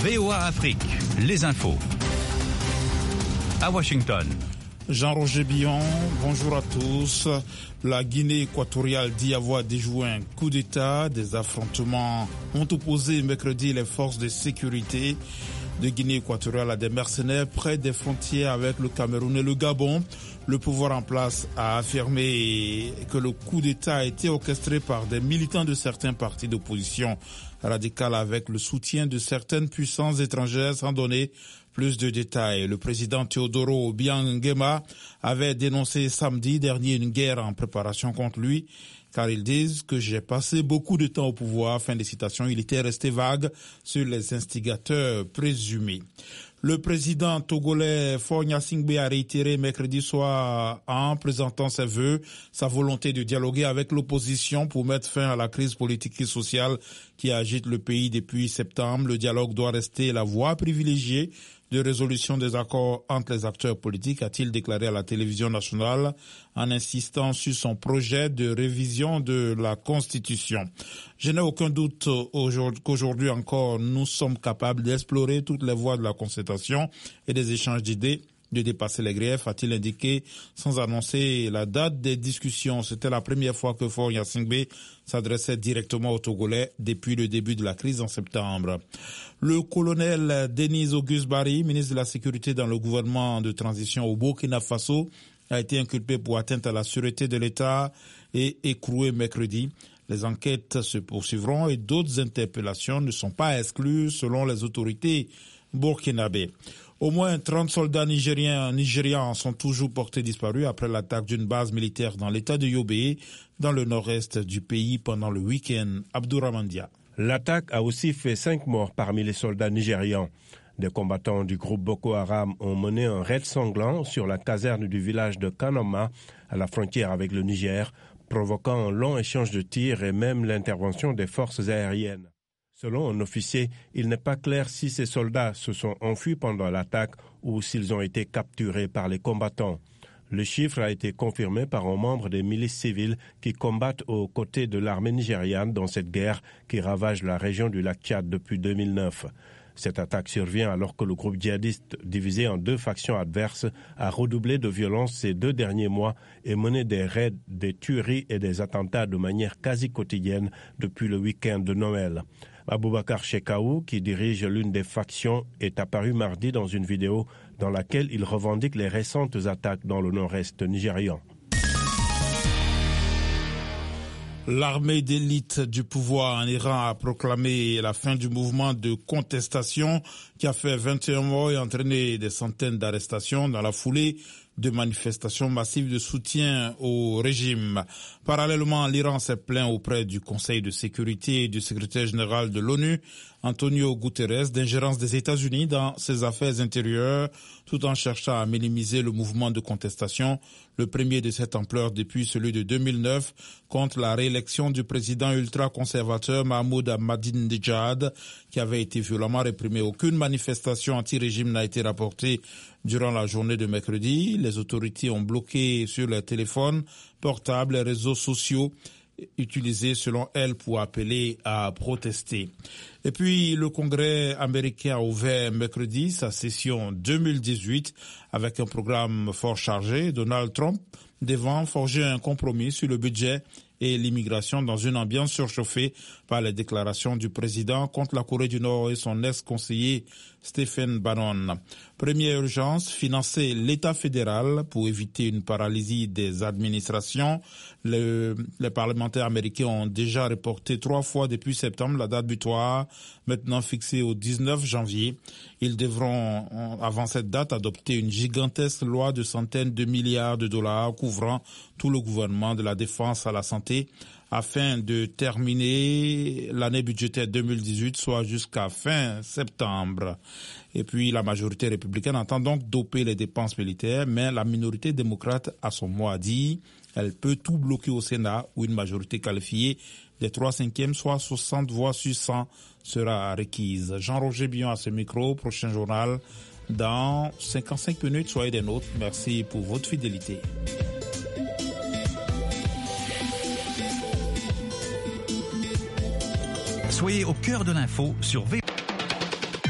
VOA Afrique, les infos. À Washington. Jean-Roger Billon, bonjour à tous. La Guinée équatoriale dit avoir déjoué un coup d'État. Des affrontements ont opposé mercredi les forces de sécurité de Guinée équatoriale à des mercenaires près des frontières avec le Cameroun et le Gabon. Le pouvoir en place a affirmé que le coup d'État a été orchestré par des militants de certains partis d'opposition radicale avec le soutien de certaines puissances étrangères, sans donner plus de détails. Le président Teodoro Obiang Nguema avait dénoncé samedi dernier une guerre en préparation contre lui, car ils disent que j'ai passé beaucoup de temps au pouvoir. Fin de citation. Il était resté vague sur les instigateurs présumés. Le président togolais Faure Gnassingbé a réitéré mercredi soir en présentant ses vœux sa volonté de dialoguer avec l'opposition pour mettre fin à la crise politique et sociale qui agite le pays depuis septembre. Le dialogue doit rester la voie privilégiée de résolution des accords entre les acteurs politiques, a-t-il déclaré à la télévision nationale en insistant sur son projet de révision de la Constitution. Je n'ai aucun doute qu'aujourd'hui encore, nous sommes capables d'explorer toutes les voies de la concertation et des échanges d'idées, de dépasser les griefs, a-t-il indiqué sans annoncer la date des discussions. C'était la première fois que Faure Gnassingbé s'adressait directement aux Togolais depuis le début de la crise en septembre. Le colonel Denis Auguste Barry, ministre de la Sécurité dans le gouvernement de transition au Burkina Faso, a été inculpé pour atteinte à la sûreté de l'État et écroué mercredi. Les enquêtes se poursuivront et d'autres interpellations ne sont pas exclues selon les autorités burkinabées. Au moins 30 soldats nigérians sont toujours portés disparus après l'attaque d'une base militaire dans l'état de Yobe, dans le nord-est du pays pendant le week-end. Abdourahmane Dia. L'attaque a aussi fait 5 morts parmi les soldats nigérians. Des combattants du groupe Boko Haram ont mené un raid sanglant sur la caserne du village de Kanama, à la frontière avec le Niger, provoquant un long échange de tirs et même l'intervention des forces aériennes. Selon un officier, il n'est pas clair si ces soldats se sont enfuis pendant l'attaque ou s'ils ont été capturés par les combattants. Le chiffre a été confirmé par un membre des milices civiles qui combattent aux côtés de l'armée nigériane dans cette guerre qui ravage la région du lac Tchad depuis 2009. Cette attaque survient alors que le groupe djihadiste, divisé en 2 factions adverses, a redoublé de violence ces 2 derniers mois et mené des raids, des tueries et des attentats de manière quasi quotidienne depuis le week-end de Noël. Aboubakar Shekau, qui dirige l'une des factions, est apparu mardi dans une vidéo dans laquelle il revendique les récentes attaques dans le nord-est nigérian. L'armée d'élite du pouvoir en Iran a proclamé la fin du mouvement de contestation qui a fait 21 morts et entraîné des centaines d'arrestations dans la foulée de manifestations massives de soutien au régime. Parallèlement, l'Iran s'est plaint auprès du Conseil de sécurité et du secrétaire général de l'ONU, Antonio Guterres, d'ingérence des États-Unis dans ses affaires intérieures, tout en cherchant à minimiser le mouvement de contestation, le premier de cette ampleur depuis celui de 2009, contre la réélection du président ultra-conservateur Mahmoud Ahmadinejad, qui avait été violemment réprimé. Aucune manifestation anti-régime n'a été rapportée durant la journée de mercredi. Les autorités ont bloqué sur les téléphones portables les réseaux sociaux utilisés selon elles pour appeler à protester. Et puis le Congrès américain a ouvert mercredi sa session 2018 avec un programme fort chargé. Donald Trump devant forger un compromis sur le budget et l'immigration dans une ambiance surchauffée par les déclarations du président contre la Corée du Nord et son ex-conseiller Stephen Bannon. Première urgence, financer l'État fédéral pour éviter une paralysie des administrations. Les parlementaires américains ont déjà reporté 3 fois depuis septembre la date butoir, maintenant fixée au 19 janvier. Ils devront, avant cette date, adopter une gigantesque loi de centaines de milliards de dollars couvrant tout le gouvernement de la défense à la santé afin de terminer l'année budgétaire 2018, soit jusqu'à fin septembre. Et puis la majorité républicaine entend donc doper les dépenses militaires, mais la minorité démocrate a son mot à dire. Elle peut tout bloquer au Sénat où une majorité qualifiée des 3/5, soit 60 voix sur 100 sera requise. Jean-Roger Billon à ce micro, prochain journal dans 55 minutes, soyez des nôtres. Merci pour votre fidélité. Soyez au cœur de l'info sur VOA.